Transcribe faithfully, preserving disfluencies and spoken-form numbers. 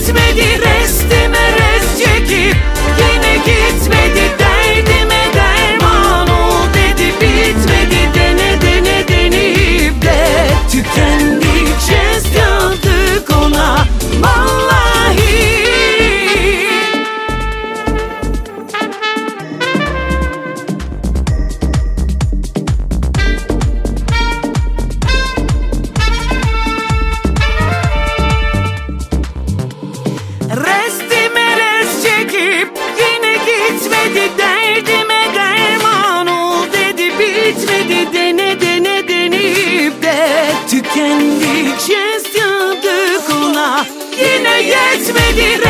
yetmedi, restime rest çekip yine gitmedi, derdime derman ol dedi, bitmedi, dene dene deneyip de tükendikçe yazdık ona vallahi. Restime rest çekip yine gitmedi, derdime derman ol dedi, bitmedi, dene dene deneyip de tükendikçe yazdık ona yine yetmedi,